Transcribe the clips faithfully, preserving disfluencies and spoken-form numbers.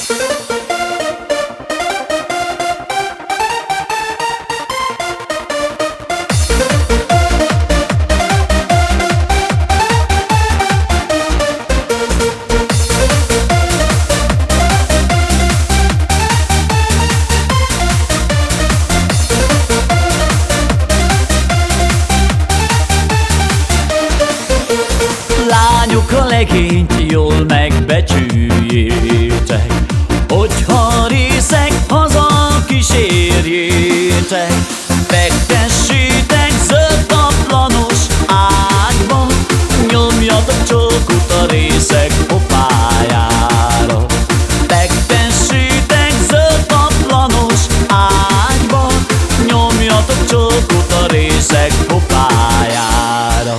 Lányok, a legényt jól megbecsüljétek, hogyha részeg, haza kísérjétek. Fektessétek zöld taplanos ágyba, nyomjatok csókot a részeg pofájára. Fektessétek zöld taplanos ágyba, nyomjatok csókot a részeg pofájára.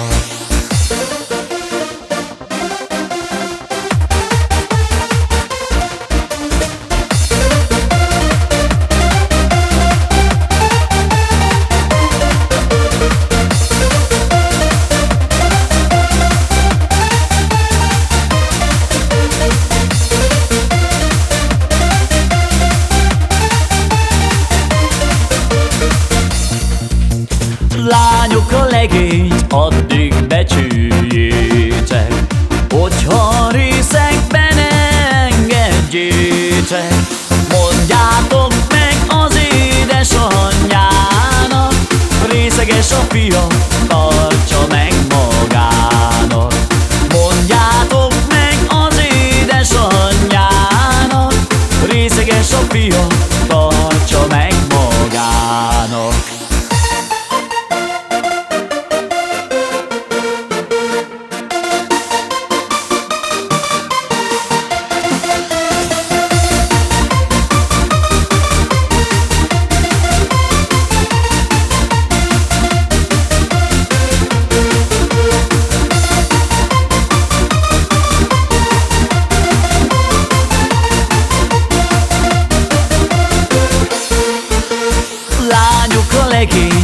Lányok, a legényt addig becsüljétek, hogyha részegben engedjétek. Mondjátok meg az édesanyjának, részeges a fia, tartsa meg magának. Mondjátok meg az édesanyjának, részeges a fia, tartsa meg magának. Lányok, a legény